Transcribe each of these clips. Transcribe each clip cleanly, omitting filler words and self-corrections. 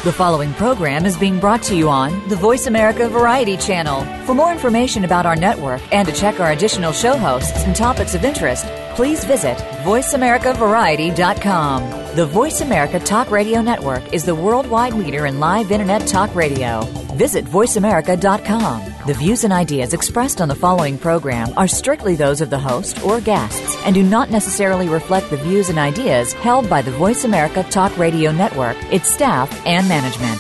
The following program is being brought to you on the Voice America Variety Channel. For more information about our network and to check our additional show hosts and topics of interest, please visit voiceamericavariety.com. The Voice America Talk Radio Network is the worldwide leader in live Internet talk radio. Visit voiceamerica.com. The views and ideas expressed on the following program are strictly those of the host or guests and do not necessarily reflect the views and ideas held by the Voice America Talk Radio Network, its staff, and management.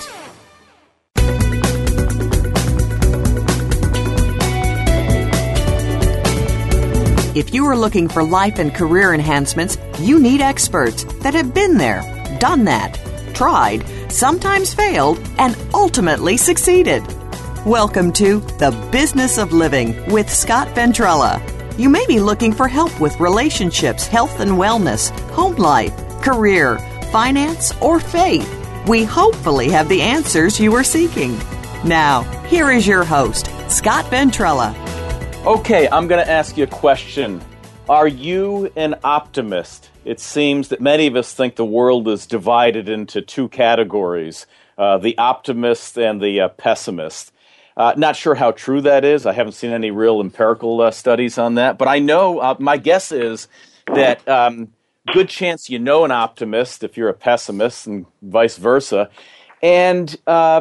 If you are looking for life and career enhancements, you need experts that have been there, done that, tried, sometimes failed, and ultimately succeeded. Welcome to The Business of Living with Scott Ventrella. You may be looking for help with relationships, health and wellness, home life, career, finance, or faith. We hopefully have the answers you are seeking. Now, here is your host, Scott Ventrella. Okay, I'm going to ask you a question. Are you an optimist? It seems that many of us think the world is divided into two categories, the optimist and the pessimist. Not sure how true that is. I haven't seen any real empirical studies on that. But I know, my guess is that good chance you know an optimist if you're a pessimist and vice versa. And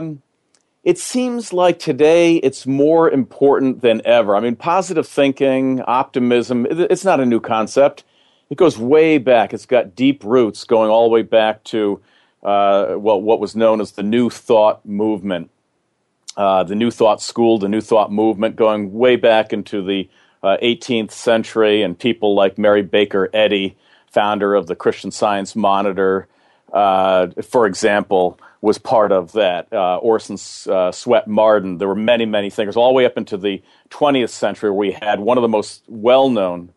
it seems like today it's more important than ever. I mean, positive thinking, optimism, it's not a new concept. It goes way back. It's got deep roots going all the way back to, what was known as the New Thought movement, the New Thought school, the New Thought movement, going way back into the 18th century, and people like Mary Baker Eddy, founder of the Christian Science Monitor, for example, was part of that. Orson Swett Marden. There were many, many thinkers, all the way up into the 20th century, where we had one of the most well-known,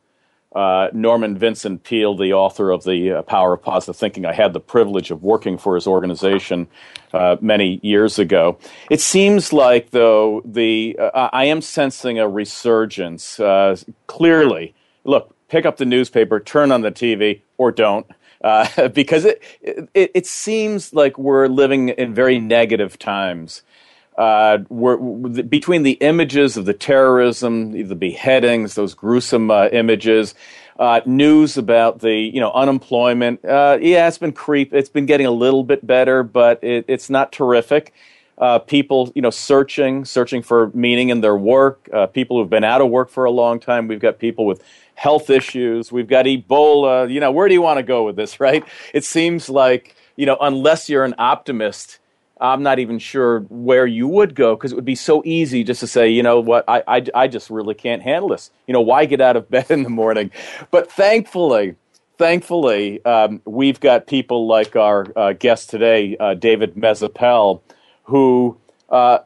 Norman Vincent Peale, the author of The Power of Positive Thinking. I had the privilege of working for his organization many years ago. It seems like, though, I am sensing a resurgence. Clearly, look, pick up the newspaper, turn on the TV, or don't. Because it seems like we're living in very negative times. Between the images of the terrorism, the beheadings, those gruesome images, news about the unemployment. It's been It's been getting a little bit better, but it's not terrific. People searching for meaning in their work. People who've been out of work for a long time. We've got people with health issues. We've got Ebola. Where do you want to go with this, right? It seems like, unless you're an optimist, I'm not even sure where you would go, because it would be so easy just to say, you know what, I just really can't handle this. Why get out of bed in the morning? But thankfully, we've got people like our guest today, David Mezappel, who are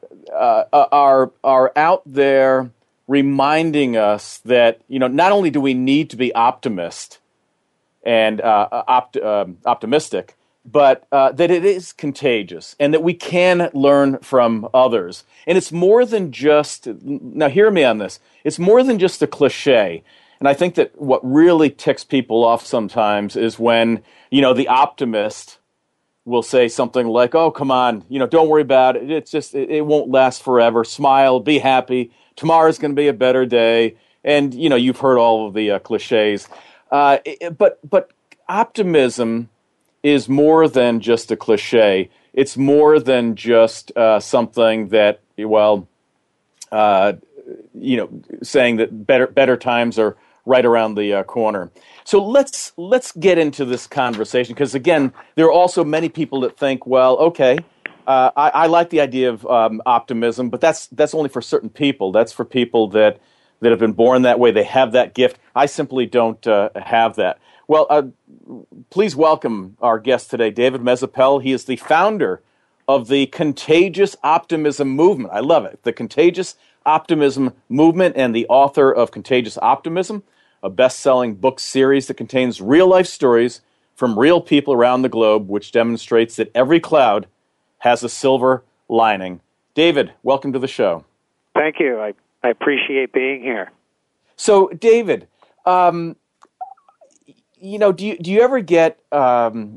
out there reminding us that not only do we need to be optimistic, but that it is contagious and that we can learn from others. And it's more than just, now hear me on this, it's more than just a cliche. And I think that what really ticks people off sometimes is when, the optimist will say something like, oh, come on, don't worry about it. It's just, it won't last forever. Smile, be happy. Tomorrow's going to be a better day. And, you've heard all of the cliches. But optimism is more than just a cliche. It's more than just something that, saying that better times are right around the corner. So let's get into this conversation, because again, there are also many people that think, well, okay, I like the idea of optimism, but that's only for certain people. That's for people that have been born that way. They have that gift. I simply don't have that. Well, please welcome our guest today, David Mezappel. He is the founder of the Contagious Optimism Movement. I love it. The Contagious Optimism Movement, and the author of Contagious Optimism, a best-selling book series that contains real-life stories from real people around the globe, which demonstrates that every cloud has a silver lining. David, welcome to the show. Thank you. I appreciate being here. So, David, do you ever get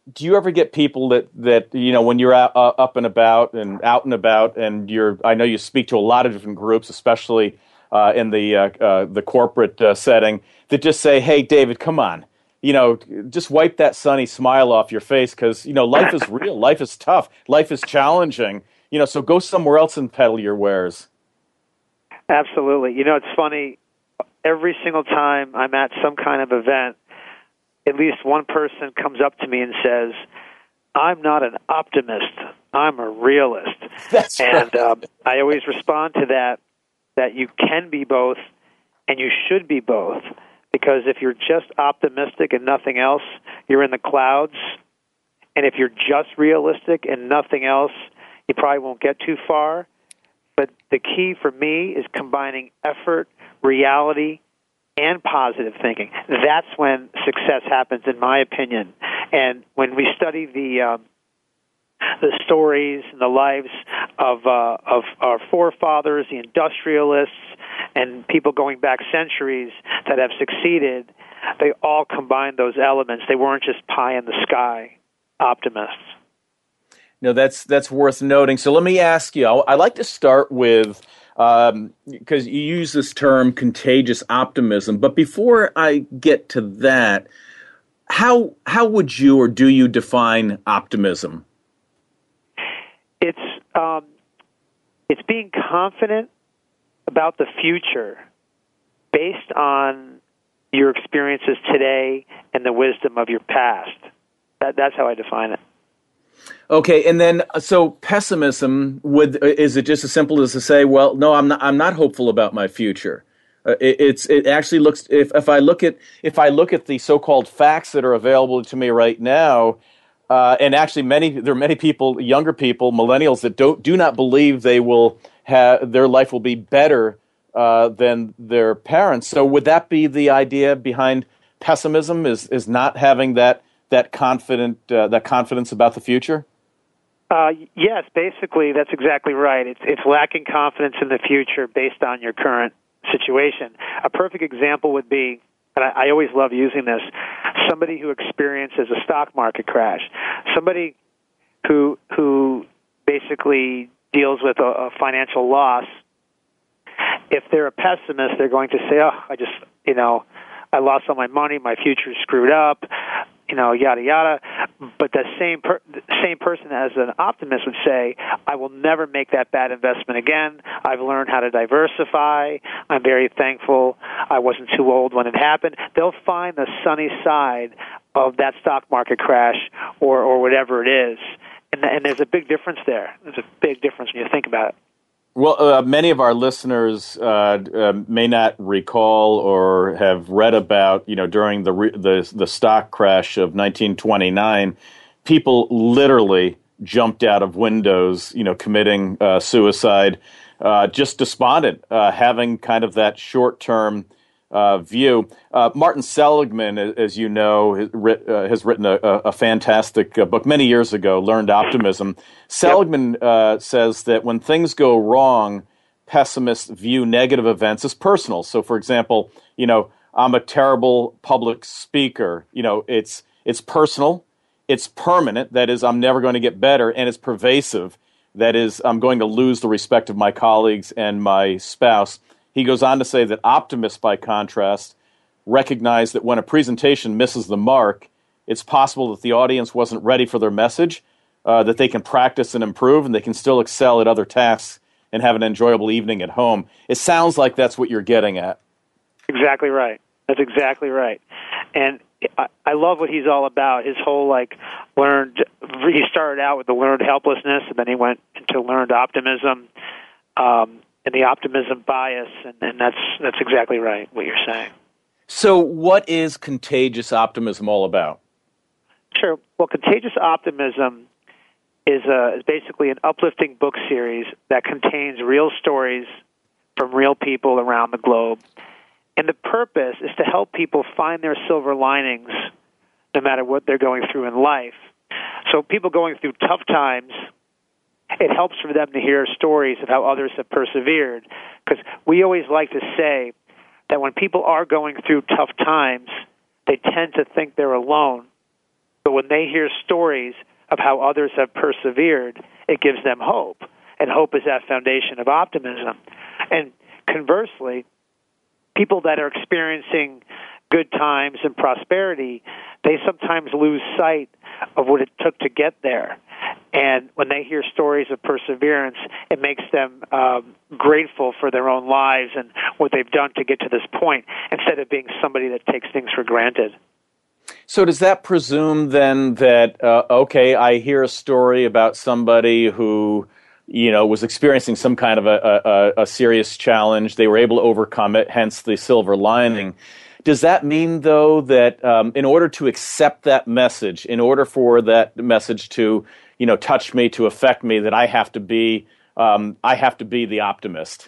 do you ever get people that when you're up and about and I know you speak to a lot of different groups, especially in the corporate setting, that just say, "Hey, David, come on, just wipe that sunny smile off your face because life is real, life is tough, life is challenging. So go somewhere else and peddle your wares." Absolutely. It's funny. Every single time I'm at some kind of event, at least one person comes up to me and says, "I'm not an optimist. I'm a realist." That's and right. I always respond to that you can be both and you should be both. Because if you're just optimistic and nothing else, you're in the clouds. And if you're just realistic and nothing else, you probably won't get too far. But the key for me is combining effort, reality, and positive thinking. That's when success happens, in my opinion. And when we study the stories and the lives of our forefathers, the industrialists, and people going back centuries that have succeeded, they all combined those elements. They weren't just pie in the sky optimists. No, that's worth noting. So let me ask you, I'd like to start with, because you use this term contagious optimism, but before I get to that, how would you or do you define optimism? It's being confident about the future based on your experiences today and the wisdom of your past. That's how I define it. Okay, and then so pessimism is it just as simple as to say, well, no, I'm not hopeful about my future. It actually looks if I look at the so-called facts that are available to me right now, and actually there are many people, younger people, millennials that do not believe their life will be better than their parents. So would that be the idea behind pessimism? Is not having that confidence about the future? Yes, basically, that's exactly right. It's lacking confidence in the future based on your current situation. A perfect example would be, and I always love using this, somebody who experiences a stock market crash, somebody who basically deals with a financial loss. If they're a pessimist, they're going to say, "Oh, I lost all my money, my future's screwed up, yada, yada." But the same person as an optimist would say, "I will never make that bad investment again. I've learned how to diversify. I'm very thankful I wasn't too old when it happened." They'll find the sunny side of that stock market crash or whatever it is. And there's a big difference there. There's a big difference when you think about it. Well, many of our listeners may not recall or have read about, during the stock crash of 1929, people literally jumped out of windows, committing suicide, just despondent, having kind of that short-term view. Martin Seligman, as you know, has written a fantastic book many years ago, Learned Optimism. Seligman says that when things go wrong, pessimists view negative events as personal. So, for example, I'm a terrible public speaker. It's personal, it's permanent. That is, I'm never going to get better, and it's pervasive. That is, I'm going to lose the respect of my colleagues and my spouse. He goes on to say that optimists, by contrast, recognize that when a presentation misses the mark, it's possible that the audience wasn't ready for their message, that they can practice and improve, and they can still excel at other tasks and have an enjoyable evening at home. It sounds like that's what you're getting at. Exactly right. That's exactly right. And I love what he's all about. His whole he started out with the learned helplessness, and then he went into learned optimism. And the optimism bias, and that's exactly right, what you're saying. So what is contagious optimism all about? Sure. Well, contagious optimism is basically an uplifting book series that contains real stories from real people around the globe. And the purpose is to help people find their silver linings no matter what they're going through in life. So people going through tough times, it helps for them to hear stories of how others have persevered. Because we always like to say that when people are going through tough times, they tend to think they're alone. But when they hear stories of how others have persevered, it gives them hope. And hope is that foundation of optimism. And conversely, people that are experiencing good times and prosperity, they sometimes lose sight of what it took to get there. And when they hear stories of perseverance, it makes them grateful for their own lives and what they've done to get to this point, instead of being somebody that takes things for granted. So does that presume then that, okay, I hear a story about somebody who, was experiencing some kind of a serious challenge, they were able to overcome it, hence the silver lining. Does that mean, though, that in order to accept that message, in order for that message to, touch me, to affect me, that I have to be the optimist?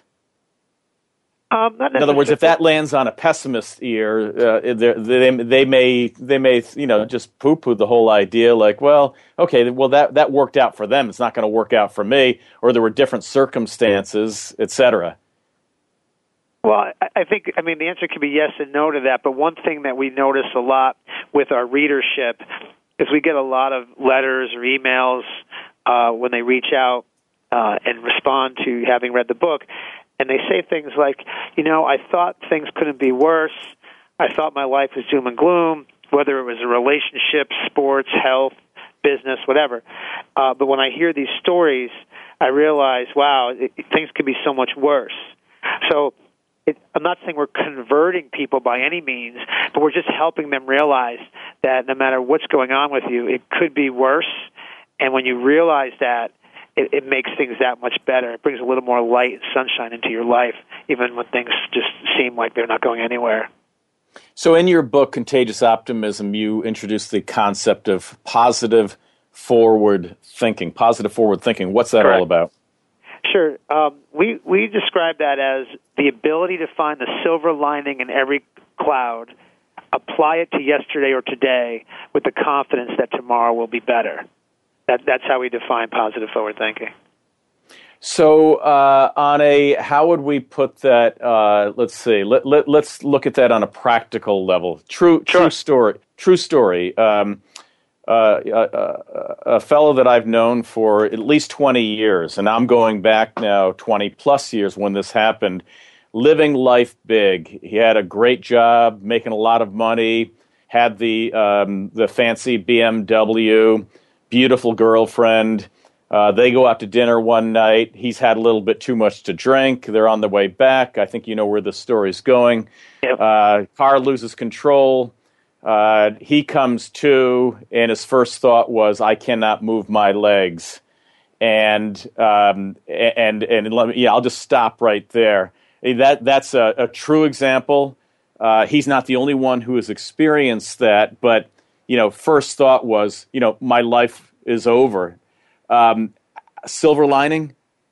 In other words, if that lands on a pessimist's ear, they may just poo-poo the whole idea. Like, well, okay, well that worked out for them. It's not going to work out for me, or there were different circumstances, etc. Well, I think the answer could be yes and no to that. But one thing that we notice a lot with our readership is we get a lot of letters or emails when they reach out and respond to having read the book. And they say things like, I thought things couldn't be worse. I thought my life was doom and gloom, whether it was a relationship, sports, health, business, whatever. But when I hear these stories, I realize, wow, things could be so much worse. So I'm not saying we're converting people by any means, but we're just helping them realize that no matter what's going on with you, it could be worse. And when you realize that, it makes things that much better. It brings a little more light and sunshine into your life, even when things just seem like they're not going anywhere. So in your book, Contagious Optimism, you introduce the concept of positive forward thinking. Positive forward thinking. What's that all about? Sure. We describe that as the ability to find the silver lining in every cloud, apply it to yesterday or today with the confidence that tomorrow will be better. That's how we define positive forward thinking. So, how would we put that? Let's see. Let's look at that on a practical level. True story. A fellow that I've known for at least 20 years, and I'm going back now 20 plus years when this happened. Living life big. He had a great job, making a lot of money. Had the fancy BMW. Beautiful girlfriend. They go out to dinner one night. He's had a little bit too much to drink. They're on the way back. I think you know where the story's going. Yep. Car loses control. He comes to, and his first thought was, "I cannot move my legs." And let me, I'll just stop right there. That's a true example. He's not the only one who has experienced that, but first thought was, my life is over. Silver lining?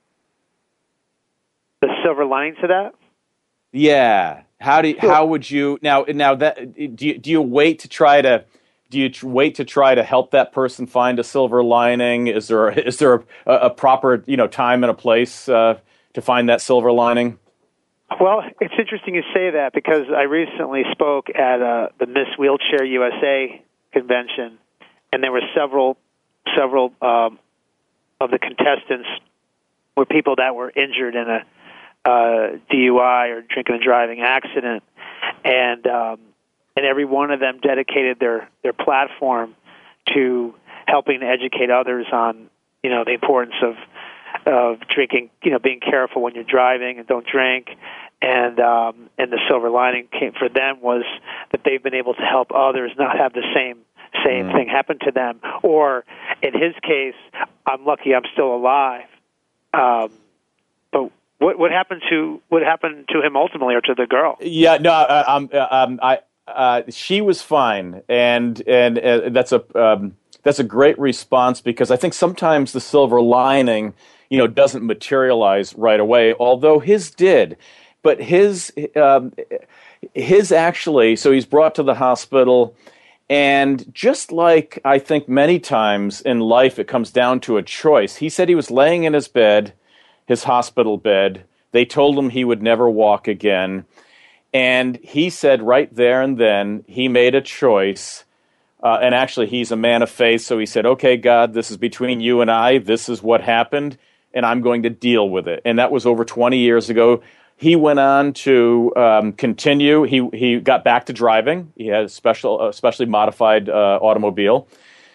The silver lining to that? Yeah. How would you now that do you wait to try to help that person find a silver lining? Is there a proper time and a place to find that silver lining? Well, it's interesting you say that, because I recently spoke at the Miss Wheelchair USA convention, and there were several of the contestants were people that were injured in a DUI or drinking and driving accident, and every one of them dedicated their platform to helping to educate others on the importance of drinking, being careful when you're driving and don't drink. And the silver lining for them was that they've been able to help others not have the same thing happen to them. Or in his case, I'm lucky I'm still alive. But what happened to him ultimately, or to the girl? Yeah, no, she was fine, and that's a great response, because I think sometimes the silver lining, doesn't materialize right away. Although his did. But his actually, so he's brought to the hospital, and just like I think many times in life, it comes down to a choice. He said he was laying in his bed, his hospital bed. They told him he would never walk again. And he said right there and then, he made a choice. And actually, he's a man of faith, so he said, okay, God, this is between you and I. This is what happened, and I'm going to deal with it. And that was over 20 years ago. He went on to continue. He got back to driving. He had a specially modified automobile.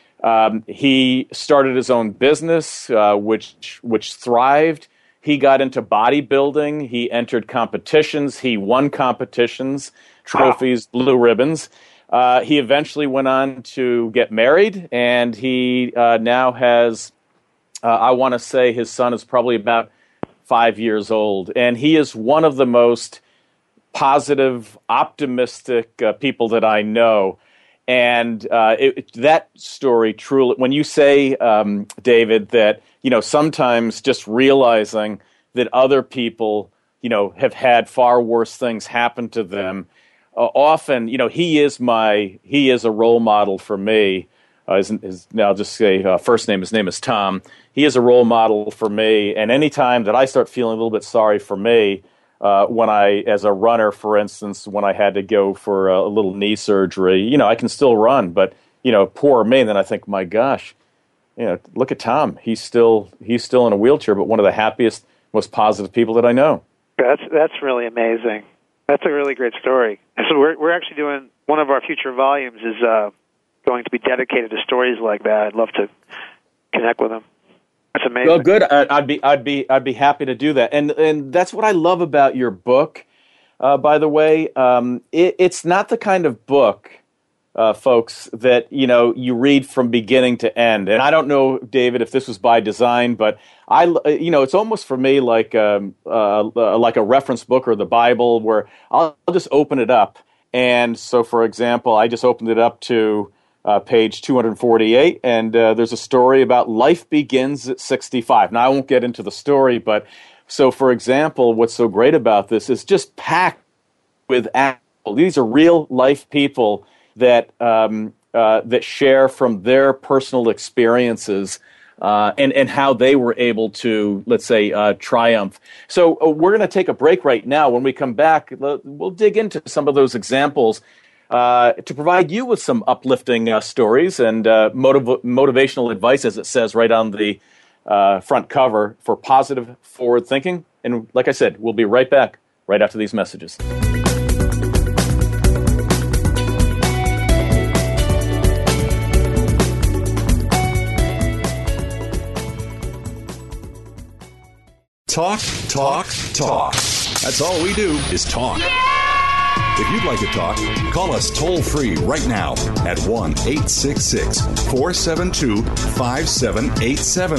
He started his own business, which thrived. He got into bodybuilding. He entered competitions. He won competitions, trophies, blue ribbons. He eventually went on to get married, and he now has, I want to say his son is probably about 5 years old, and he is one of the most positive, optimistic people that I know. And that story truly, when you say, David, that, sometimes just realizing that other people, have had far worse things happen to them, often, he is a role model for me. I'll just say first name, his name is Tom. He is a role model for me, and anytime that I start feeling a little bit sorry for me, when I, as a runner, for instance, when I had to go for a little knee surgery, I can still run, but, poor me, and then I think, my gosh, look at Tom. He's still in a wheelchair, but one of the happiest, most positive people that I know. That's really amazing. That's a really great story. And so we're actually doing, one of our future volumes is going to be dedicated to stories like that. I'd love to connect with them. That's amazing. Well, good. I'd be happy to do that. And that's what I love about your book. By the way, it's not the kind of book, folks, that you read from beginning to end. And I don't know, David, if this was by design, but it's almost for me like a reference book or the Bible, where I'll just open it up. And so, for example, I just opened it up to page 248, and there's a story about life begins at 65. Now, I won't get into the story, but so, for example, what's so great about this is just packed with people. These are real life people that share from their personal experiences and how they were able to, let's say, triumph. So we're going to take a break right now. When we come back, we'll dig into some of those examples to provide you with some uplifting stories and motivational advice, as it says right on the front cover, for positive forward thinking. And like I said, we'll be right back right after these messages. Talk, talk, talk. That's all we do is talk. If you'd like to talk, call us toll-free right now at 1-866-472-5787.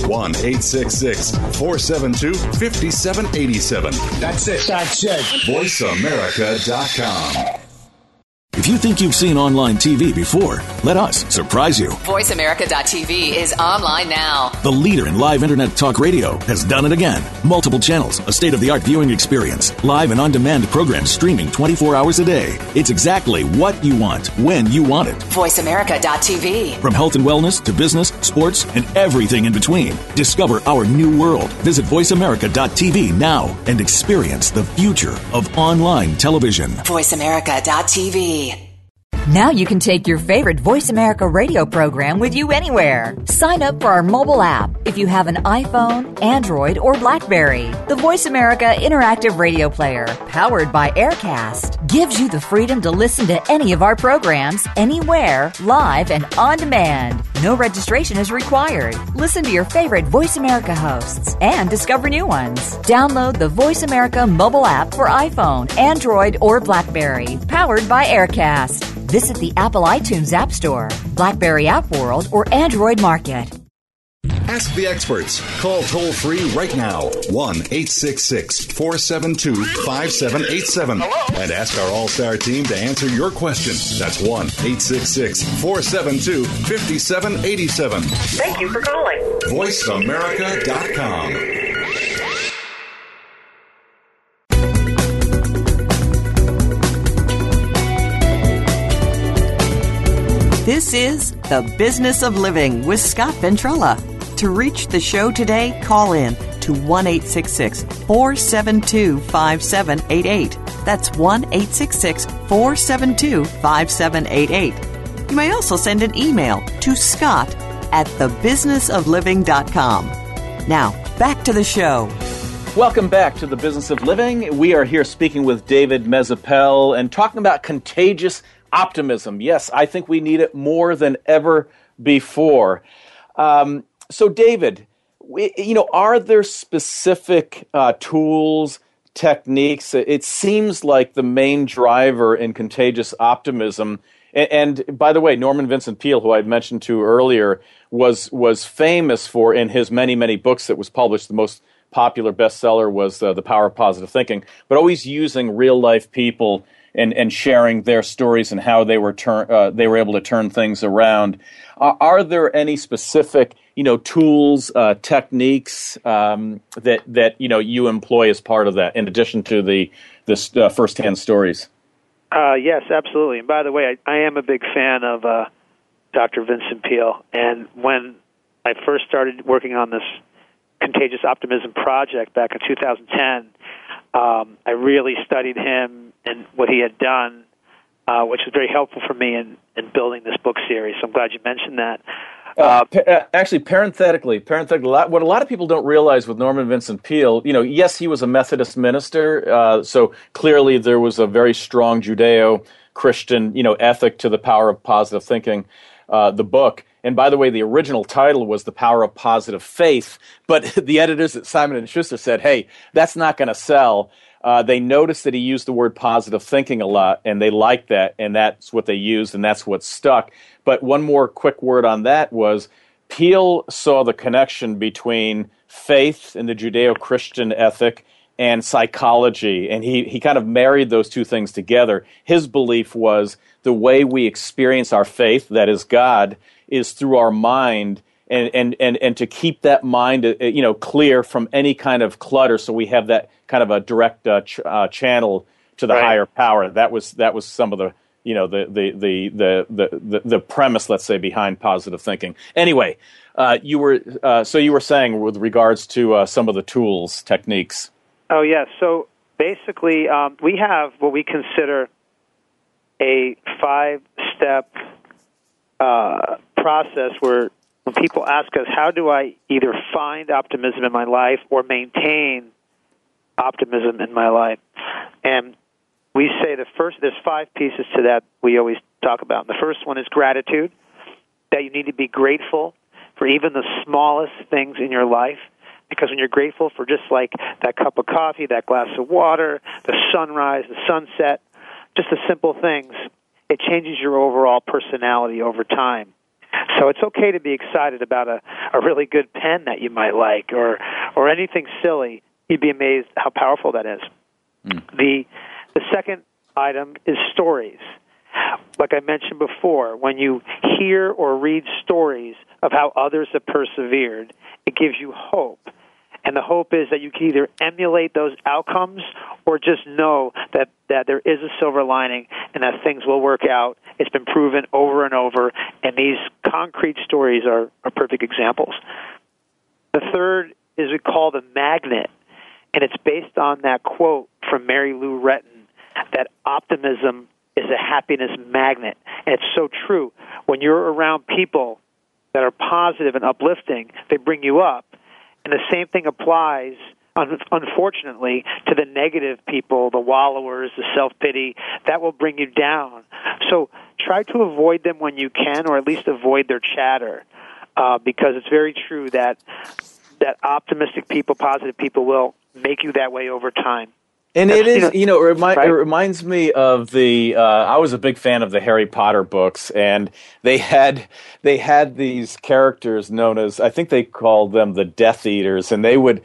1-866-472-5787. That's it. VoiceAmerica.com. If you think you've seen online TV before, let us surprise you. VoiceAmerica.tv is online now. The leader in live Internet talk radio has done it again. Multiple channels, a state-of-the-art viewing experience, live and on-demand programs streaming 24 hours a day. It's exactly what you want, when you want it. VoiceAmerica.tv. From health and wellness to business, sports, and everything in between. Discover our new world. Visit VoiceAmerica.tv now and experience the future of online television. VoiceAmerica.tv. Now you can take your favorite Voice America radio program with you anywhere. Sign up for our mobile app if you have an iPhone, Android, or BlackBerry. The Voice America Interactive Radio Player, powered by Aircast, gives you the freedom to listen to any of our programs, anywhere, live and on demand. No registration is required. Listen to your favorite Voice America hosts and discover new ones. Download the Voice America mobile app for iPhone, Android, or BlackBerry, powered by Aircast. Visit the Apple iTunes App Store, BlackBerry App World, or Android Market. Ask the experts. Call toll-free right now, 1-866-472-5787. And ask our all-star team to answer your question. That's 1-866-472-5787. Thank you for calling. VoiceAmerica.com. This is The Business of Living with Scott Ventrella. To reach the show today, call in to 1-866-472-5788. That's 1-866-472-5788. You may also send an email to scott@thebusinessofliving.com. Now, back to the show. Welcome back to The Business of Living. We are here speaking with David Mezappel and talking about contagious optimism. Yes, I think we need it more than ever before. So, David, are there specific tools, techniques? It seems like the main driver in contagious optimism. And by the way, Norman Vincent Peale, who I mentioned to earlier, was famous for, in his many, many books that was published, the most popular bestseller was The Power of Positive Thinking, but always using real-life people and sharing their stories and how they were able to turn things around. Are there any specific tools, techniques that you employ as part of that, in addition to the first-hand stories? Yes, absolutely. And by the way, I am a big fan of Dr. Vincent Peale. And when I first started working on this Contagious Optimism project back in 2010, I really studied him and what he had done, which was very helpful for me in building this book series. So I'm glad you mentioned that. Actually, parenthetically, what a lot of people don't realize with Norman Vincent Peale, yes, he was a Methodist minister, so clearly there was a very strong Judeo-Christian, ethic to The Power of Positive Thinking, the book. And by the way, the original title was The Power of Positive Faith, but the editors at Simon & Schuster said, hey, that's not going to sell. They noticed that he used the word positive thinking a lot, and they liked that, and that's what they used, and that's what stuck. But one more quick word on that was Peale saw the connection between faith and the Judeo-Christian ethic and psychology, and he kind of married those two things together. His belief was the way we experience our faith, that is God, is through our mind, and to keep that mind clear from any kind of clutter, so we have that kind of a direct channel to the higher power. That was some of the the premise, let's say, behind positive thinking. Anyway, you were saying with regards to some of the tools, techniques. Oh yes. So basically, we have what we consider a 5-step process where when people ask us, how do I either find optimism in my life or maintain optimism in my life? And we say there's 5 pieces to that we always talk about. And the first one is gratitude, that you need to be grateful for even the smallest things in your life. Because when you're grateful for just like that cup of coffee, that glass of water, the sunrise, the sunset, just the simple things, it changes your overall personality over time. So it's okay to be excited about a really good pen that you might like or anything silly. You'd be amazed how powerful that is. The second item is stories. Like I mentioned before, when you hear or read stories of how others have persevered, it gives you hope. And the hope is that you can either emulate those outcomes or just know that there is a silver lining and that things will work out. It's been proven over and over, and these concrete stories are perfect examples. The third is we call the magnet, and it's based on that quote from Mary Lou Retton that optimism is a happiness magnet. And it's so true. When you're around people that are positive and uplifting, they bring you up. And the same thing applies, unfortunately, to the negative people, the wallowers, the self-pity. That will bring you down. So try to avoid them when you can, or at least avoid their chatter, because it's very true that optimistic people, positive people will make you that way over time. And it is, it reminds me of I was a big fan of the Harry Potter books, and they had these characters known as, I think they called them the Death Eaters, and they were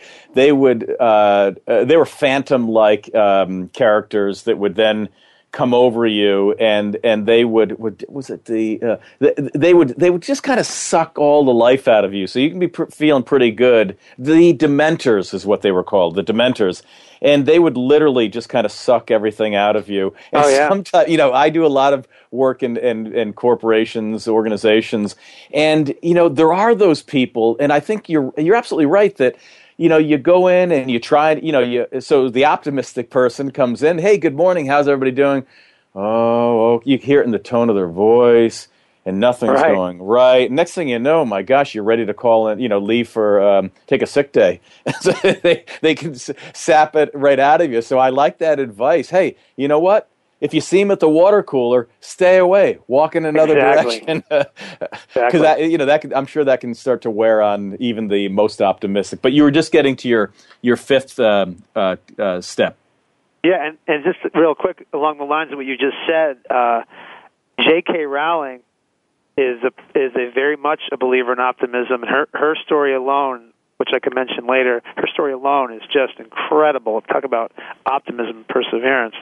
phantom-like characters that would then come over you, and they would they would just kind of suck all the life out of you, so you can be feeling pretty good. The Dementors is what they were called, the Dementors, and they would literally just kind of suck everything out of you. And sometimes, I do a lot of work in corporations, organizations, and there are those people, and I think you're absolutely right that. You go in and you try, so the optimistic person comes in, hey, good morning, how's everybody doing? Oh, you hear it in the tone of their voice. and nothing's going right. Next thing you know, my gosh, you're ready to call in, leave for, take a sick day. So they can sap it right out of you. So I like that advice. Hey, you know what? If you see him at the water cooler, stay away. Walk in another direction. Because I'm sure that can start to wear on even the most optimistic. But you were just getting to your fifth step. Yeah, and just real quick, along the lines of what you just said, J.K. Rowling is a very much a believer in optimism, and her story alone, which I can mention later, her story alone is just incredible. Talk about optimism and perseverance.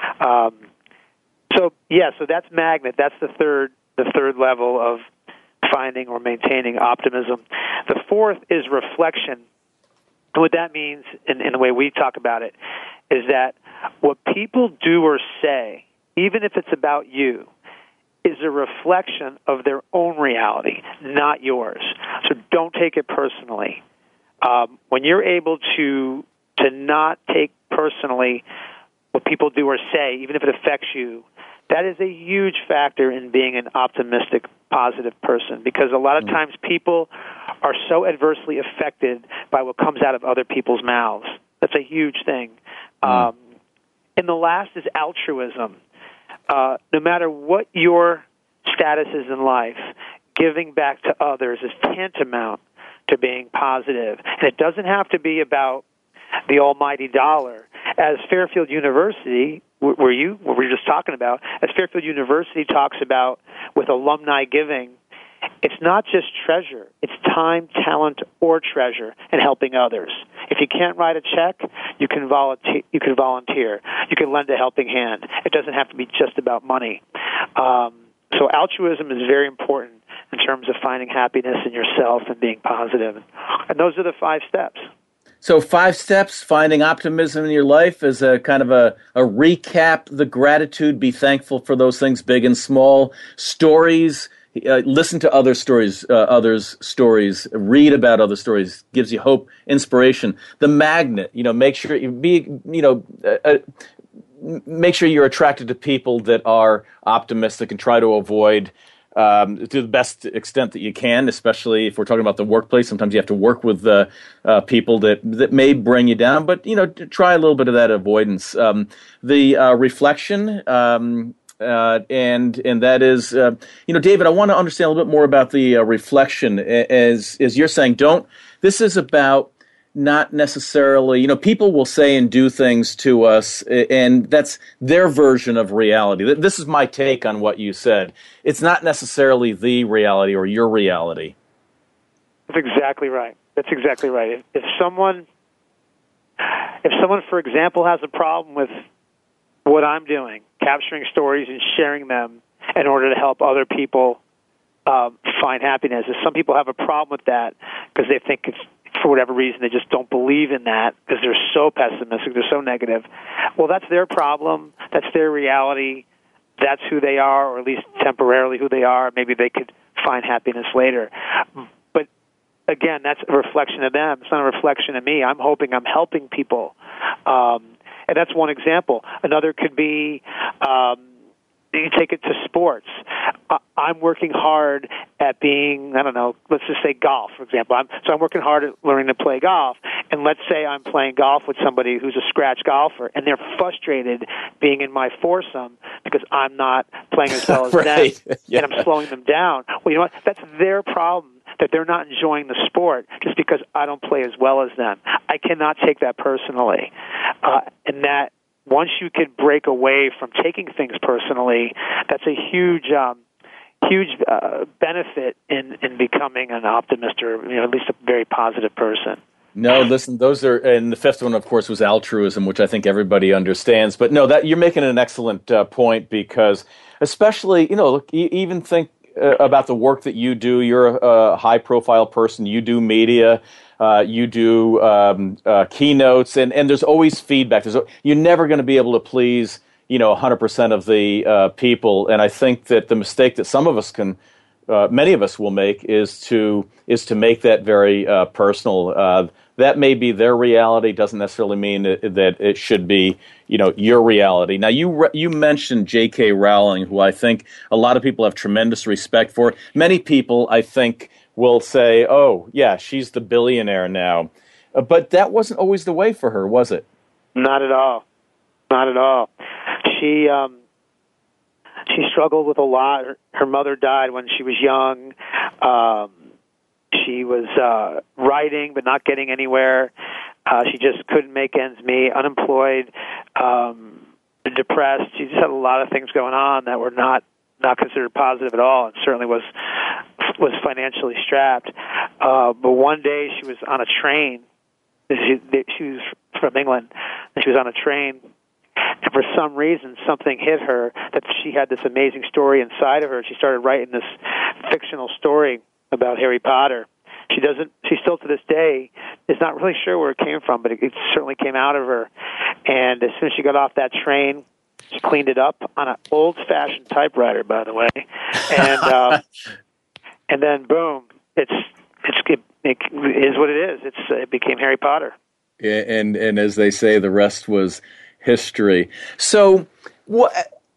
So that's magnet. That's the third level of finding or maintaining optimism. The fourth is reflection. And what that means, in the way we talk about it, is that what people do or say, even if it's about you, is a reflection of their own reality, not yours. So don't take it personally. When you're able to not take personally what people do or say, even if it affects you, that is a huge factor in being an optimistic, positive person, because a lot of times people are so adversely affected by what comes out of other people's mouths. That's a huge thing. And the last is altruism. No matter what your status is in life, giving back to others is tantamount to being positive. And it doesn't have to be about the almighty dollar. As Fairfield University, where we were just talking about, as Fairfield University talks about with alumni giving, it's not just treasure. It's time, talent, or treasure in helping others. If you can't write a check, you can volunteer. You can lend a helping hand. It doesn't have to be just about money. So altruism is very important in terms of finding happiness in yourself and being positive. And those are the 5 steps. So 5 steps, finding optimism in your life is a kind of a recap, the gratitude, be thankful for those things, big and small, stories, listen to others' stories, read about other stories, gives you hope, inspiration. The magnet, make sure you make sure you're attracted to people that are optimistic and try to avoid to the best extent that you can, especially if we're talking about the workplace. Sometimes you have to work with people that may bring you down, but try a little bit of that avoidance. The reflection, and that is, David, I want to understand a little bit more about the reflection. As you're saying, this is about not necessarily, people will say and do things to us, and that's their version of reality. This is my take on what you said. It's not necessarily the reality or your reality. That's exactly right. If someone, for example, has a problem with what I'm doing, capturing stories and sharing them in order to help other people find happiness, if some people have a problem with that because they think it's, for whatever reason, they just don't believe in that because they're so pessimistic, they're so negative. Well, that's their problem. That's their reality. That's who they are, or at least temporarily who they are. Maybe they could find happiness later. But again, that's a reflection of them. It's not a reflection of me. I'm hoping I'm helping people. And that's one example. Another could be you take it to sports. I'm working hard at being, let's just say golf, for example. I'm working hard at learning to play golf. And let's say I'm playing golf with somebody who's a scratch golfer, and they're frustrated being in my foursome because I'm not playing as well as them, and I'm slowing them down. Well, you know what? That's their problem, that they're not enjoying the sport just because I don't play as well as them. I cannot take that personally. And that once you could break away from taking things personally, that's a huge benefit in becoming an optimist, or at least a very positive person. No, listen, those are, and the fifth one, of course, was altruism, which I think everybody understands. But no, that you're making an excellent point, because especially, look, even think about the work that you do. You're a high-profile person. You do media. You do keynotes, and there's always feedback. You're never going to be able to please 100% of the people. And I think that the mistake that some of us many of us will make is to make that very personal. that may be their reality. Doesn't necessarily mean that it should be, your reality. Now, you mentioned J.K. Rowling, who I think a lot of people have tremendous respect for. Many people, I think, will say, "Oh, yeah, she's the billionaire now," but that wasn't always the way for her, was it? Not at all. Not at all. She struggled with a lot. Her mother died when she was young. She was writing but not getting anywhere. She just couldn't make ends meet, unemployed, depressed. She just had a lot of things going on that were not considered positive at all, and certainly was financially strapped. But one day she was on a train. She was from England, and she was on a train, and for some reason something hit her that she had this amazing story inside of her. She started writing this fictional story about Harry Potter. She still to this day is not really sure where it came from, but it certainly came out of her. And as soon as she got off that train, she cleaned it up on an old-fashioned typewriter, by the way, and then boom, it is what it is. It became Harry Potter. Yeah, and as they say, the rest was history. So what?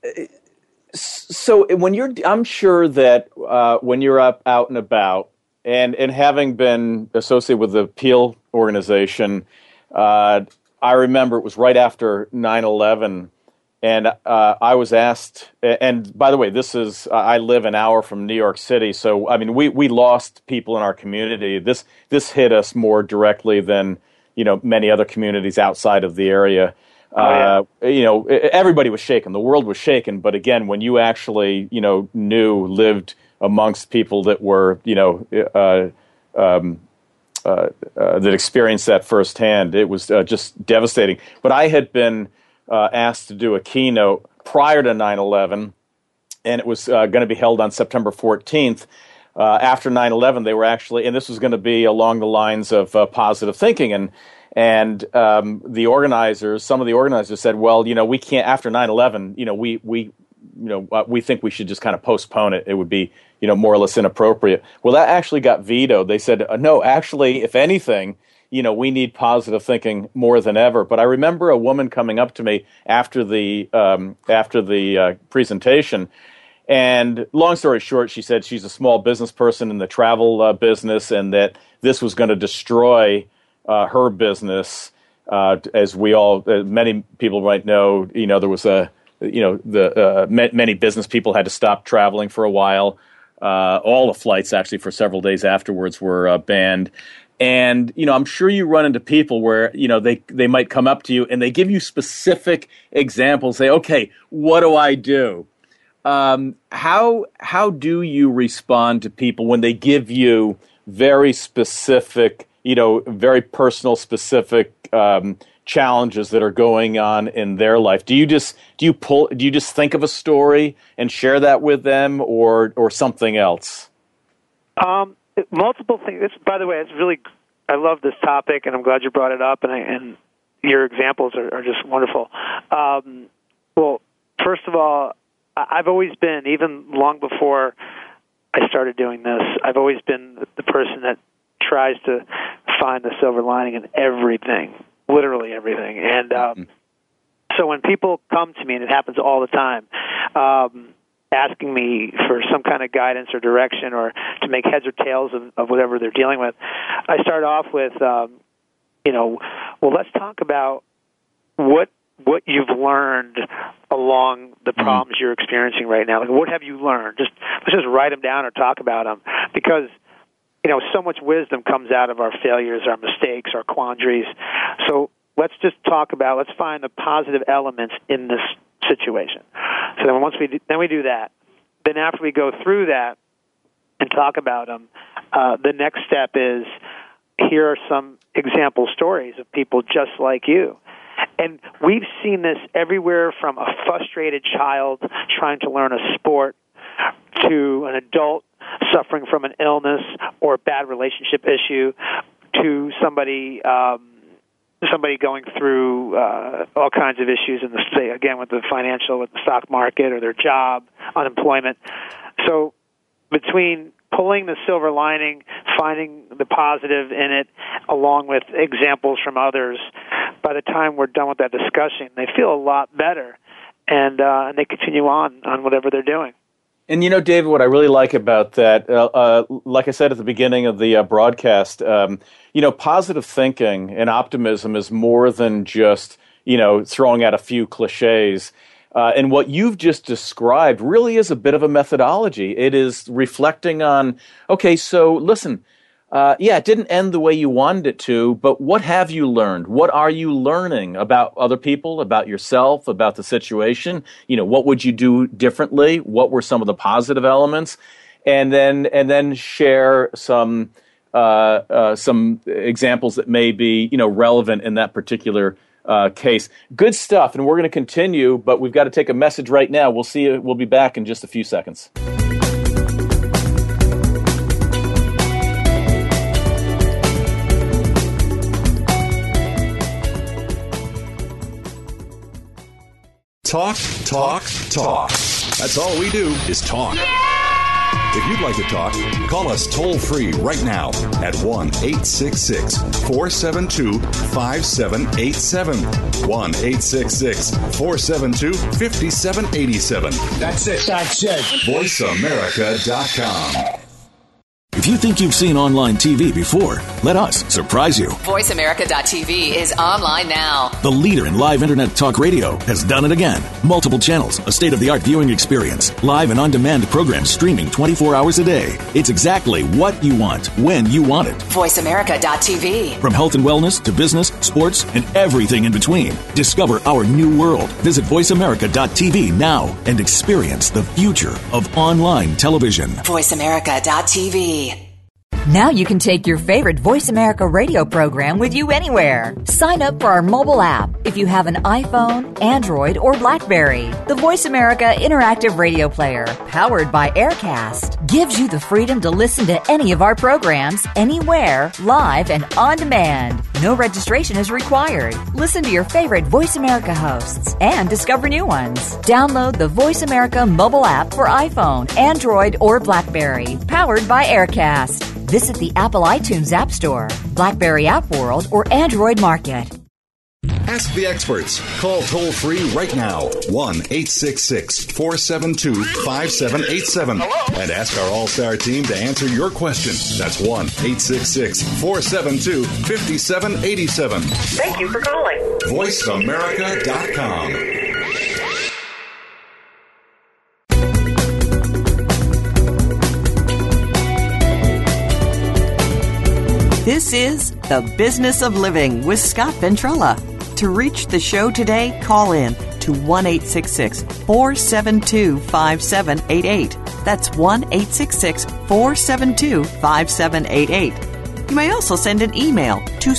So I'm sure that when you're out and about, and having been associated with the Peel organization, I remember it was right after 9/11, and I was asked. And by the way, I live an hour from New York City, so I mean we lost people in our community. This hit us more directly than many other communities outside of the area. Everybody was shaken. The world was shaken. But again, when you actually, lived amongst people that were, that experienced that firsthand, it was just devastating. But I had been asked to do a keynote prior to 9/11, and it was going to be held on September 14th. After 9/11, they were actually, and this was going to be along the lines of positive thinking, and some of the organizers said, well, we can't, after 9/11, we think we should just kind of postpone it. It would be, more or less inappropriate. Well, that actually got vetoed. They said, no, actually, if anything, we need positive thinking more than ever. But I remember a woman coming up to me after the presentation, and long story short, she said she's a small business person in the travel business, and that this was going to destroy her business. As many people might know, there was many business people had to stop traveling for a while. All the flights, actually, for several days afterwards were banned. And, I'm sure you run into people where, they might come up to you and they give you specific examples, say, okay, what do I do? How do you respond to people when they give you very specific, very personal, specific challenges that are going on in their life? Do you just think of a story and share that with them, or something else? Multiple things. By the way, I love this topic, and I'm glad you brought it up, and your examples are just wonderful. Well, first of all, I've always been, even long before I started doing this, I've always been the person that tries to find the silver lining in everything, literally everything. And so when people come to me, and it happens all the time, asking me for some kind of guidance or direction, or to make heads or tails of whatever they're dealing with, I start off with, well, let's talk about what you've learned along the problems you're experiencing right now. Like, what have you learned? Let's just write them down or talk about them, because so much wisdom comes out of our failures, our mistakes, our quandaries. So let's find the positive elements in this situation. So then once we do that, then after we go through that and talk about them, the next step is, here are some example stories of people just like you. And we've seen this everywhere, from a frustrated child trying to learn a sport to an adult suffering from an illness or a bad relationship issue, to somebody going through all kinds of issues in with the stock market, or their job, unemployment. So between pulling the silver lining, finding the positive in it, along with examples from others. By the time we're done with that discussion, they feel a lot better, and they continue on whatever they're doing. And David, what I really like about that, like I said at the beginning of the broadcast, positive thinking and optimism is more than just, throwing out a few cliches. And what you've just described really is a bit of a methodology. It is reflecting on, okay, so listen, it didn't end the way you wanted it to, but what have you learned? What are you learning about other people, about yourself, about the situation? What would you do differently? What were some of the positive elements? And then share some examples that may be, relevant in that particular case. Good stuff, and we're going to continue, but we've got to take a message right now. We'll be back in just a few seconds. Talk, talk, talk. That's all we do is talk. If you'd like to talk, call us toll-free right now at 1-866-472-5787. 1-866-472-5787. That's it. VoiceAmerica.com. If you think you've seen online TV before, let us surprise you. VoiceAmerica.tv is online now. The leader in live Internet talk radio has done it again. Multiple channels, a state-of-the-art viewing experience, live and on-demand programs streaming 24 hours a day. It's exactly what you want, when you want it. VoiceAmerica.tv. From health and wellness to business, sports, and everything in between. Discover our new world. Visit VoiceAmerica.tv now and experience the future of online television. VoiceAmerica.tv. Now you can take your favorite Voice America radio program with you anywhere. Sign up for our mobile app if you have an iPhone, Android, or BlackBerry. The Voice America Interactive Radio Player, powered by Aircast, gives you the freedom to listen to any of our programs, anywhere, live and on demand. No registration is required. Listen to your favorite Voice America hosts and discover new ones. Download the Voice America mobile app for iPhone, Android, or BlackBerry, powered by Aircast. Visit the Apple iTunes App Store, BlackBerry App World, or Android Market. Ask the experts. Call toll-free right now, 1-866-472-5787. And ask our All-Star team to answer your question. That's 1-866-472-5787. Thank you for calling. VoiceAmerica.com. This is The Business of Living with Scott Ventrella. To reach the show today, call in to 1-866-472-5788. That's 1-866-472-5788. You may also send an email to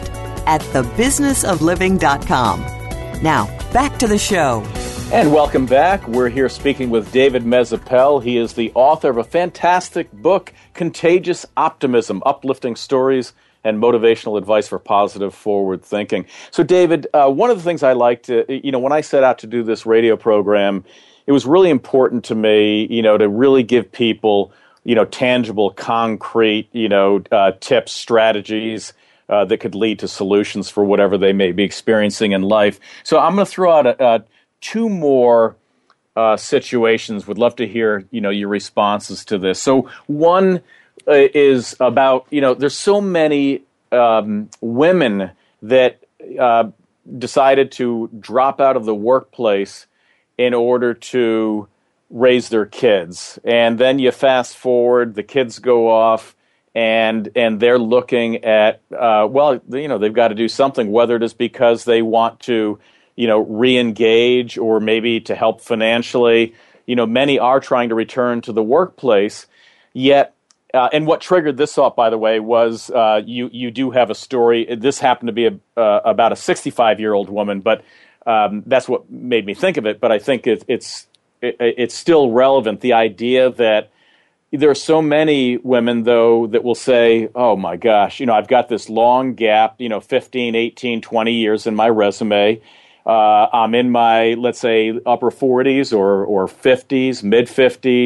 scott@thebusinessofliving.com. Now, back to the show. And welcome back. We're here speaking with David Mezappel. He is the author of a fantastic book, Contagious Optimism, Uplifting Stories and Motivational Advice for Positive Forward Thinking. So, David, one of the things I like to, when I set out to do this radio program, it was really important to me, to really give people, tangible, concrete, tips, strategies, that could lead to solutions for whatever they may be experiencing in life. So I'm going to throw out two more situations. Would love to hear, your responses to this. So one is about, there's so many women that decided to drop out of the workplace in order to raise their kids. And then you fast forward, the kids go off, and they're looking at, they've got to do something, whether it is because they want to re-engage or maybe to help financially. Many are trying to return to the workplace, yet, and what triggered this thought, by the way, was you do have a story. This happened to be about a 65-year-old woman, but that's what made me think of it. But I think it's still relevant, the idea that there are so many women, though, that will say, oh, my gosh, I've got this long gap, 15, 18, 20 years in my resume. I'm in my, let's say, upper 40s or 50s, mid-50s.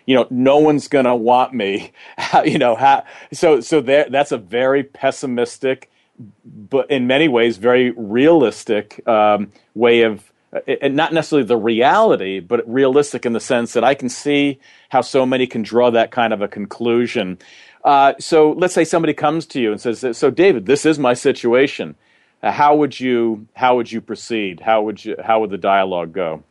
no one's going to want me. That's a very pessimistic, but in many ways very realistic way of, not necessarily the reality, but realistic in the sense that I can see how so many can draw that kind of a conclusion. So let's say somebody comes to you and says, "So David, this is my situation. How would you proceed? How would the dialogue go?"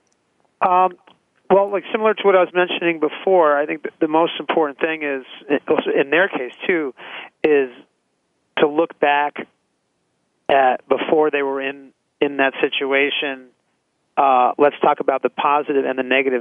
Well, like similar to what I was mentioning before, I think the most important thing is, also in their case too, is to look back at before they were in that situation. Let's talk about the positive and the negative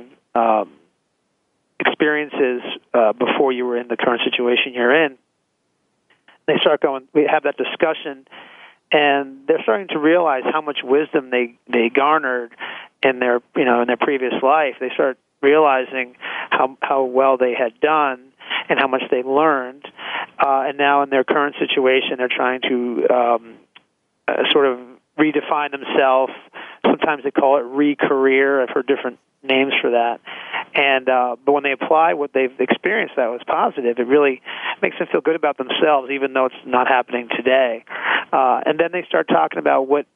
experiences before you were in the current situation you're in. They start going. We have that discussion, and they're starting to realize how much wisdom they garnered in their previous life. They start realizing how well they had done and how much they learned, and now in their current situation, they're trying to sort of redefine themselves. Sometimes they call it re-career. I've heard different names for that. And but when they apply what they've experienced that was positive, it really makes them feel good about themselves, even though it's not happening today. And then they start talking about what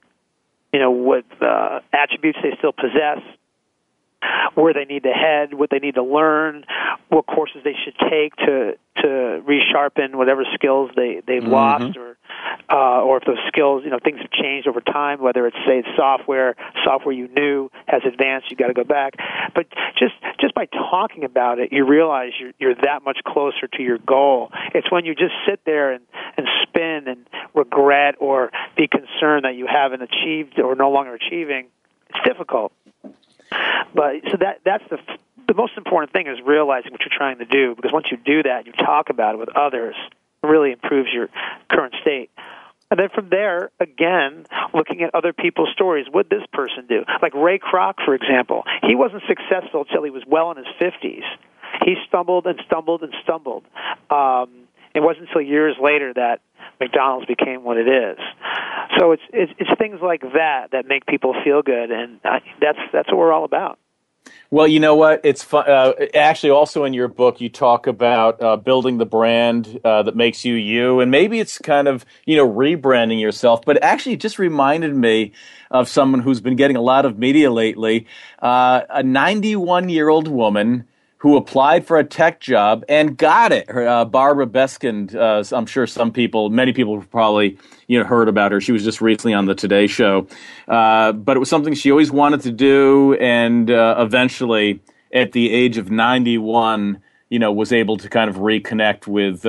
attributes they still possess, where they need to head, what they need to learn, what courses they should take to resharpen whatever skills they've lost, or if those skills, things have changed over time, whether it's, say, software you knew has advanced, you got to go back. But just by talking about it, you realize you're that much closer to your goal. It's when you just sit there and spin and regret or be concerned that you haven't achieved or no longer achieving, it's difficult. But so that's the most important thing is realizing what you're trying to do, because once you do that, you talk about it with others, it really improves your current state. And then from there, again, looking at other people's stories. What did this person do? Like Ray Kroc, for example. He wasn't successful until he was well in his 50s. He stumbled and stumbled and stumbled. It wasn't until years later that McDonald's became what it is. So it's things like that make people feel good, and that's what we're all about. Well, you know what? It's fun. Actually, also in your book, you talk about building the brand that makes you you, and maybe it's kind of rebranding yourself. But actually, it just reminded me of someone who's been getting a lot of media lately. A 91-year-old woman who applied for a tech job and got it. Barbara Beskind. I'm sure many people have probably heard about her. She was just recently on the Today Show, but it was something she always wanted to do, and eventually, at the age of 91, was able to kind of reconnect with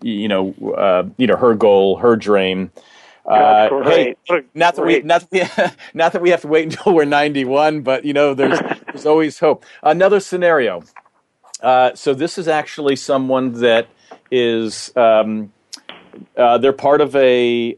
her goal, her dream. Hey, not that we have to wait until we're 91, but there's always hope. Another scenario. So this is actually someone that is they're part of a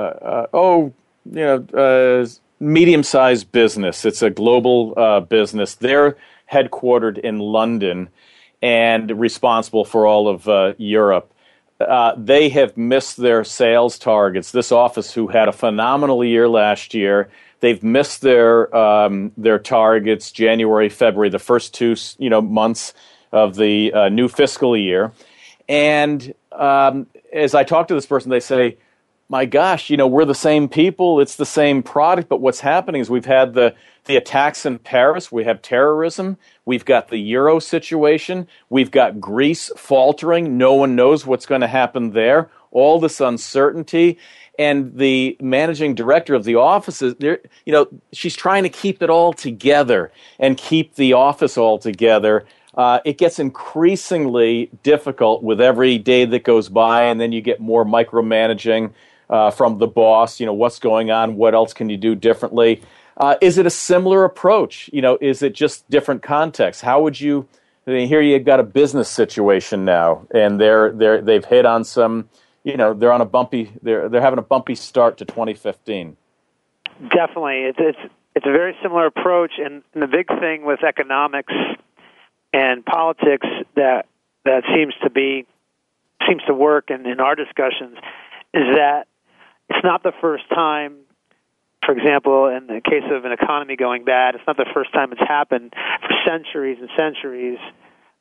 medium-sized business. It's a global business. They're headquartered in London and responsible for all of Europe. They have missed their sales targets. This office, who had a phenomenal year last year, they've missed their targets January, February, the first two months of the new fiscal year. And as I talk to this person, they say, my gosh, we're the same people, it's the same product, but what's happening is we've had the attacks in Paris, we have terrorism, we've got the Euro situation, we've got Greece faltering, no one knows what's going to happen there, all this uncertainty. And the managing director of the office is, she's trying to keep it all together and keep the office all together. It gets increasingly difficult with every day that goes by, and then you get more micromanaging from the boss. What's going on? What else can you do differently? Is it a similar approach? Is it just different context? How would you? Here you've got a business situation now, and they've hit on some. They're on a bumpy. They're having a bumpy start to 2015. Definitely, it's a very similar approach, and the big thing with economics and politics that seems to work in our discussions is that it's not the first time. For example, in the case of an economy going bad, it's not the first time it's happened. For centuries and centuries,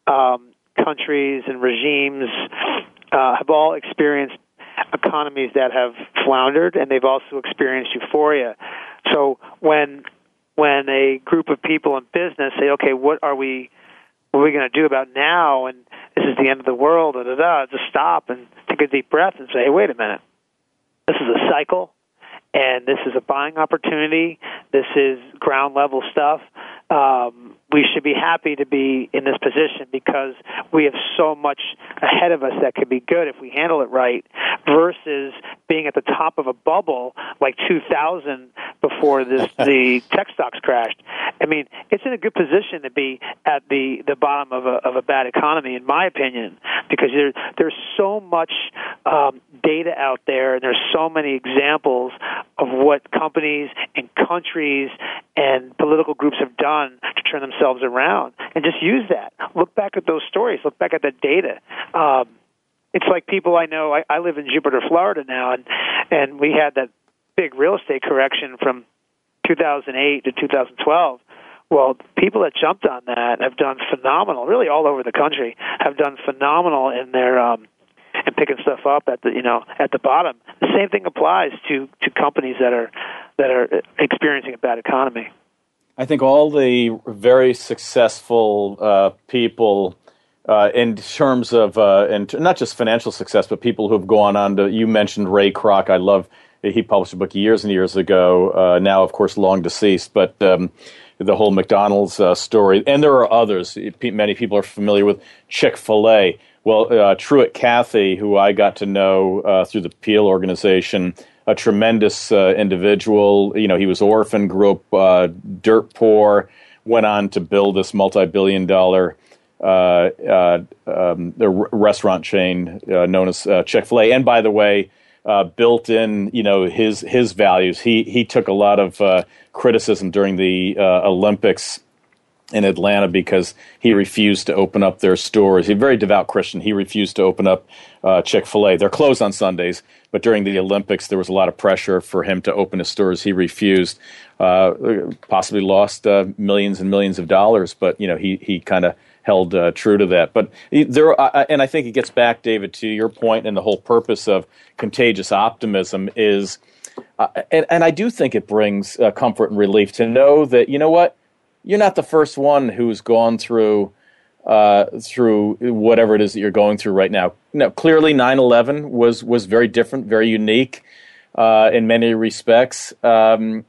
countries and regimes have all experienced economies that have floundered, and they've also experienced euphoria. So when a group of people in business say, okay, what are we going to do about now, and this is the end of the world, just stop and take a deep breath and say, hey, wait a minute. This is a cycle, and this is a buying opportunity. This is ground-level stuff. We should be happy to be in this position because we have so much ahead of us that could be good if we handle it right, versus being at the top of a bubble like 2000 before the tech stocks crashed. I mean, it's in a good position to be at the bottom of a bad economy, in my opinion, because there's so much data out there, and there's so many examples of what companies and countries and political groups have done to turn themselves around, and just use that. Look back at those stories. Look back at the data. It's like people I know. I live in Jupiter, Florida now, and we had that big real estate correction from 2008 to 2012. Well, people that jumped on that have done phenomenal. Really, all over the country have done phenomenal in their and picking stuff up at the bottom. The same thing applies to companies that are experiencing a bad economy. I think all the very successful people, in terms of and not just financial success, but people who have gone on to. You mentioned Ray Kroc. I love. He published a book years and years ago. Now, of course, long deceased, but. The whole McDonald's story, and there are others. Many people are familiar with Chick-fil-A. Well, Truett Cathy, who I got to know through the Peel organization, a tremendous individual. You know, he was orphaned, grew up dirt poor, went on to build this multi-billion-dollar restaurant chain known as Chick-fil-A. And by the way, built in, his values. He took a lot of criticism during the Olympics in Atlanta because he refused to open up their stores. He's a very devout Christian. He refused to open up Chick-fil-A. They're closed on Sundays, but during the Olympics, there was a lot of pressure for him to open his stores. He refused, possibly lost millions and millions of dollars, but he kind of held true to that. But there, and I think it gets back, David, to your point, and the whole purpose of contagious optimism is, and I do think it brings comfort and relief to know that, you know what, you're not the first one who's gone through whatever it is that you're going through right now. Now, clearly 9/11 was very different, very unique in many respects, and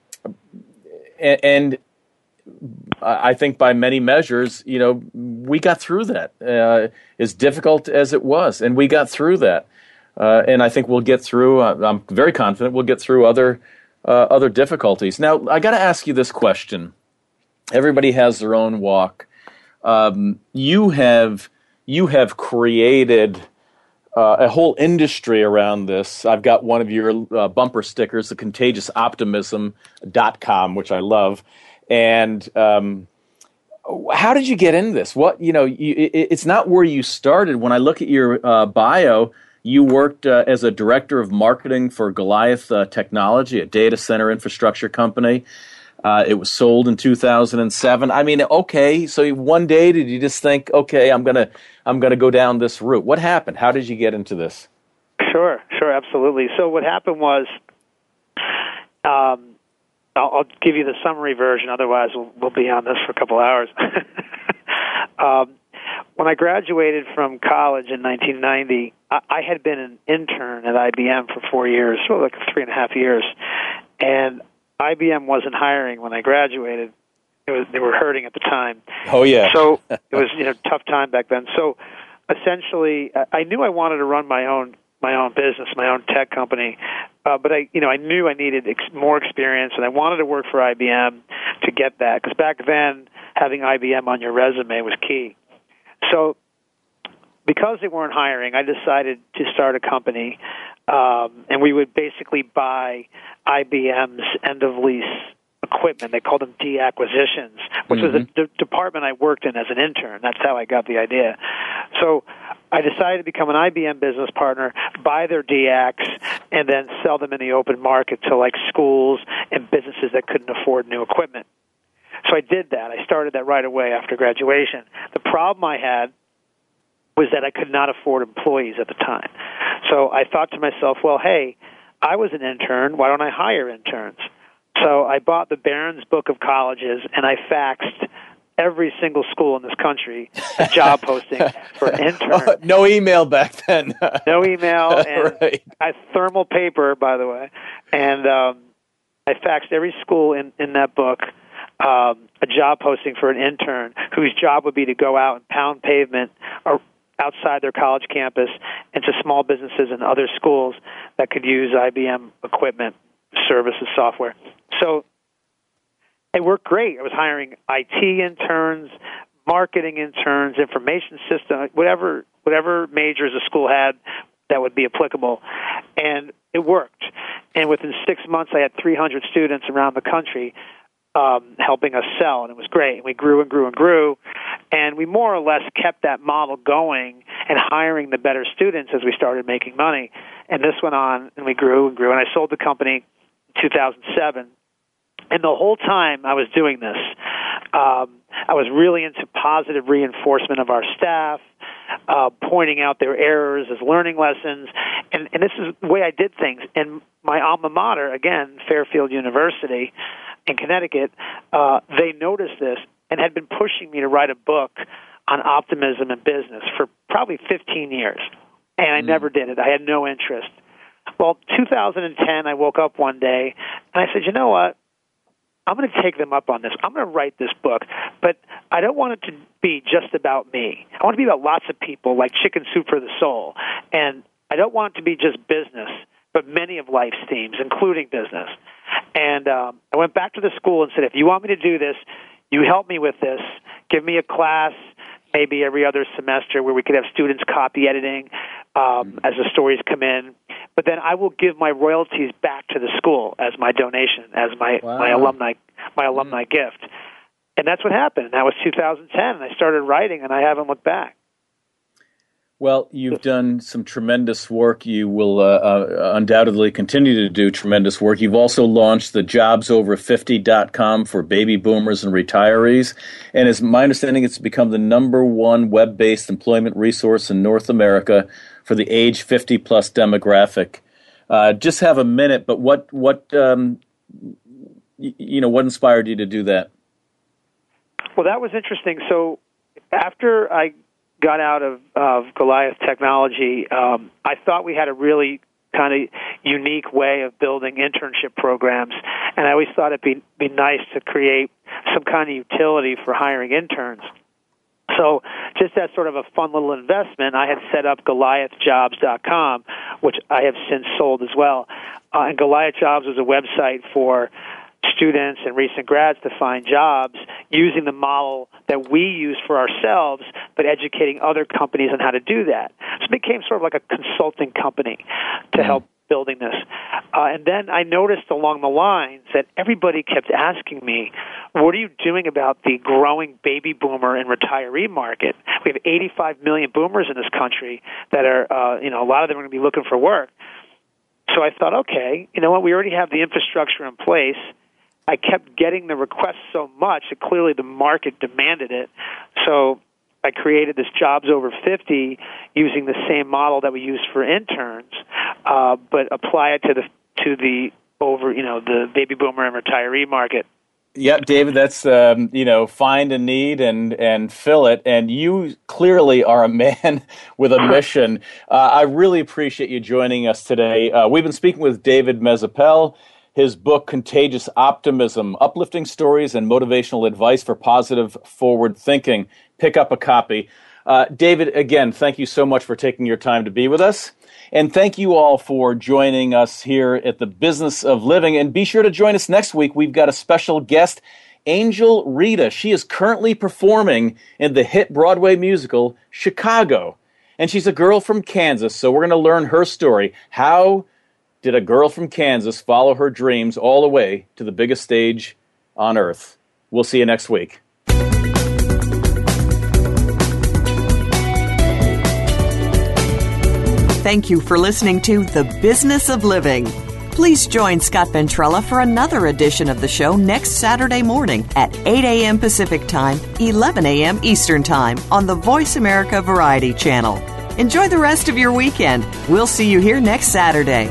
I think by many measures, we got through that, as difficult as it was, and we got through that. And I think we'll get through, I'm very confident we'll get through other difficulties. Now, I got to ask you this question. Everybody has their own walk. You have created a whole industry around this. I've got one of your bumper stickers, the contagiousoptimism.com, which I love. And how did you get into this? What it's not where you started. When I look at your bio, you worked as a director of marketing for Goliath Technology, a data center infrastructure company. It was sold in 2007. I mean, okay, so one day did you just think, okay, I'm gonna go down this route? What happened? How did you get into this? Sure, absolutely. So what happened was, I'll give you the summary version. Otherwise, we'll be on this for a couple hours. When I graduated from college in 1990, I had been an intern at IBM for 4 years, so like 3.5 years, and IBM wasn't hiring when I graduated. They were hurting at the time. Oh yeah. So it was tough time back then. So essentially, I knew I wanted to run my own business, my own tech company, but I knew I needed more experience, and I wanted to work for IBM to get that, because back then having IBM on your resume was key. So because they weren't hiring, I decided to start a company, and we would basically buy IBM's end-of-lease equipment. They called them deacquisitions, which was the department I worked in as an intern. That's how I got the idea. So I decided to become an IBM business partner, buy their deacs, and then sell them in the open market to like schools and businesses that couldn't afford new equipment. So I did that. I started that right away after graduation. The problem I had was that I could not afford employees at the time. So I thought to myself, well, hey, I was an intern. Why don't I hire interns? So I bought the Barron's Book of Colleges, and I faxed every single school in this country a job posting for an intern. No email back then. No email, and right. I thermal paper, by the way, and I faxed every school in that book a job posting for an intern whose job would be to go out and pound pavement or outside their college campus into small businesses and other schools that could use IBM equipment, services, software. So it worked great. I was hiring IT interns, marketing interns, information system, whatever majors a school had that would be applicable. And it worked. And within 6 months, I had 300 students around the country helping us sell, and it was great. And we grew and grew and grew, and we more or less kept that model going and hiring the better students as we started making money. And this went on, and we grew and grew, and I sold the company in 2007. And the whole time I was doing this, I was really into positive reinforcement of our staff, pointing out their errors as learning lessons, and this is the way I did things. And my alma mater, again, Fairfield University in Connecticut, they noticed this and had been pushing me to write a book on optimism in business for probably 15 years, and I never did it. I had no interest. Well, 2010, I woke up one day, and I said, you know what? I'm going to take them up on this. I'm going to write this book, but I don't want it to be just about me. I want it to be about lots of people, like Chicken Soup for the Soul. And I don't want it to be just business, but many of life's themes, including business. And I went back to the school and said, if you want me to do this, you help me with this. Give me a class maybe every other semester where we could have students copy editing as the stories come in. But then I will give my royalties back to the school as my donation, as my alumni gift. And that's what happened. That was 2010, and I started writing, and I haven't looked back. Well, you've done some tremendous work. You will undoubtedly continue to do tremendous work. You've also launched the jobsover50.com for baby boomers and retirees. And as my understanding, it's become the #1 web-based employment resource in North America for the age 50-plus demographic. Just have a minute, but what inspired you to do that? Well, that was interesting. So after I got out of Goliath Technology, I thought we had a really kind of unique way of building internship programs, and I always thought it'd be nice to create some kind of utility for hiring interns. So just as sort of a fun little investment, I had set up GoliathJobs.com, which I have since sold as well. And Goliath Jobs was a website for students and recent grads to find jobs using the model that we use for ourselves, but educating other companies on how to do that. So it became sort of like a consulting company to help building this. And then I noticed along the lines that everybody kept asking me, what are you doing about the growing baby boomer and retiree market? We have 85 million boomers in this country that are, a lot of them are going to be looking for work. So I thought, okay, you know what, we already have the infrastructure in place. I kept getting the requests so much that clearly the market demanded it. So I created this Jobs Over 50 using the same model that we use for interns, but apply it to the baby boomer and retiree market. Yeah, David, that's find a need and fill it. And you clearly are a man with a mission. I really appreciate you joining us today. We've been speaking with David Mezappel. His book, Contagious Optimism, Uplifting Stories and Motivational Advice for Positive Forward Thinking. Pick up a copy. David, again, thank you so much for taking your time to be with us. And thank you all for joining us here at the Business of Living. And be sure to join us next week. We've got a special guest, Angel Rita. She is currently performing in the hit Broadway musical, Chicago. And she's a girl from Kansas, so we're going to learn her story. How did a girl from Kansas follow her dreams all the way to the biggest stage on earth? We'll see you next week. Thank you for listening to The Business of Living. Please join Scott Ventrella for another edition of the show next Saturday morning at 8 a.m. Pacific Time, 11 a.m. Eastern Time on the Voice America Variety Channel. Enjoy the rest of your weekend. We'll see you here next Saturday.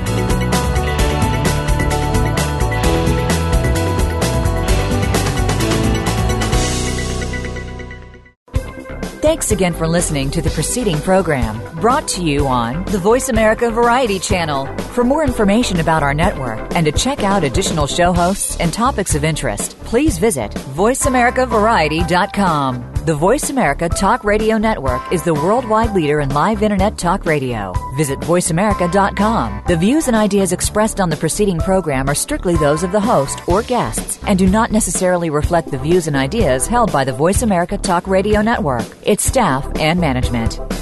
Thanks again for listening to the preceding program, brought to you on the Voice America Variety Channel. For more information about our network and to check out additional show hosts and topics of interest, please visit voiceamericavariety.com. The Voice America Talk Radio Network is the worldwide leader in live Internet talk radio. Visit voiceamerica.com. The views and ideas expressed on the preceding program are strictly those of the host or guests and do not necessarily reflect the views and ideas held by the Voice America Talk Radio Network, its staff, and management.